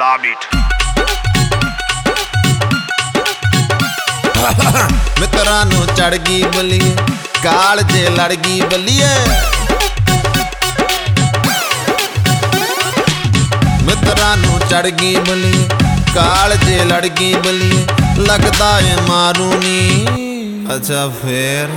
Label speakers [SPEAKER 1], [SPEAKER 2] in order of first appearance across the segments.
[SPEAKER 1] love it.
[SPEAKER 2] मित्रां नूं चढ़ गई बलिए काल जे लड़ गई बलिए मित्रां नूं चढ़ गई बलिए काल जे लड़ गई बलिए लगदा है मारू नी अच्छा फिर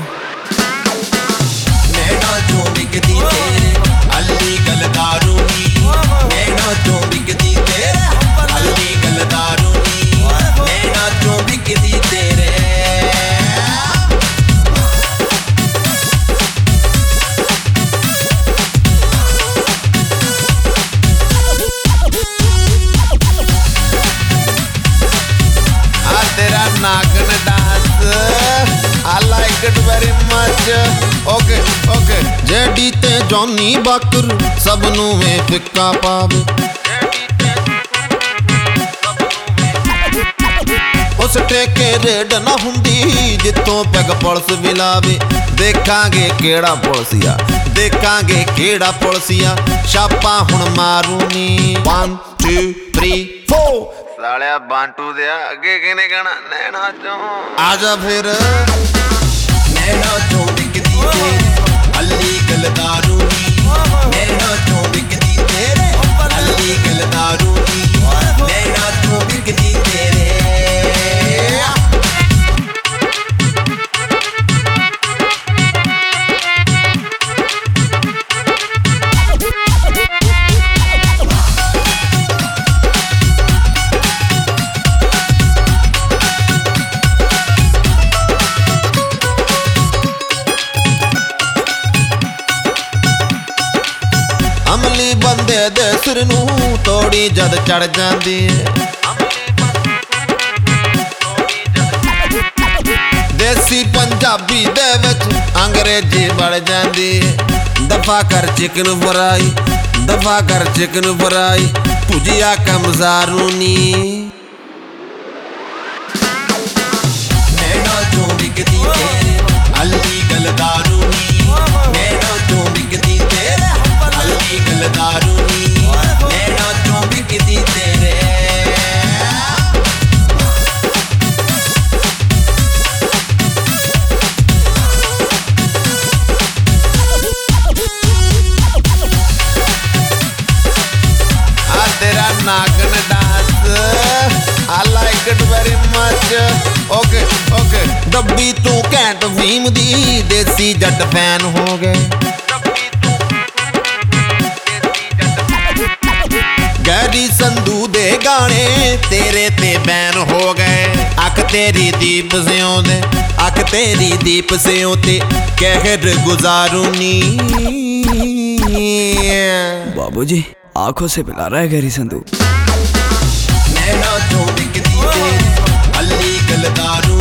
[SPEAKER 2] नैना जो बिकदी तेरे अल्ली गलदारू नी नैना जो बिकदी तेरे अल्ली गलदारू नी नैना जो बिकदी तेरे तेरा नागन dance I like it very much. Okay, okay. जेडी ते जॉनी बाकर सब नूं में फिक्का पावे उस ठेके रेड ना हुंदी जितों पैग पुलिस विलावे देखांगे केड़ा पुलिसिया देखांगे केड़ा पुलिसिया छापा हुण मारू नी 1 2 3 4 सालिया बांटू दिया अगे किने गाना नैना चों आजा फिर नैना चों बिकदी तेरे अल्ली गलदारू नी नैना चों बिकदी तेरे अल्ली गलदारू नी नैना चों बिकदी तेरे अमली बंदे दे सिर नूं तोड़ी जद चढ़ जांदी देसी पंजाबी दे विच अंग्रेजी बढ़ जांदी दफा कर चिकन फ्राई दफा कर चिकन फ्राई भुजिया कमजारू नी नैना जो बिकदी तेरे अल्ली गलदारू नी नैना जो बिकदी तेरे अल्ली गलदारू नी नैना जो बिकदी तेरे तेरा नागन dance I like it very much. Okay, okay. डब्बी तू कैंट भीम दी देसी जट फैन हो गए गैरी संधू दे गाने तेरे ते बैन हो गए अख तेरी दीप स्यों दे अख तेरी दीप स्यों ते कहर गुजारू नी
[SPEAKER 3] बाबूजी आंखों से पिला रहा है गैरी संधू
[SPEAKER 2] नैना जो बिकदी तेरे अल्ली गलदारू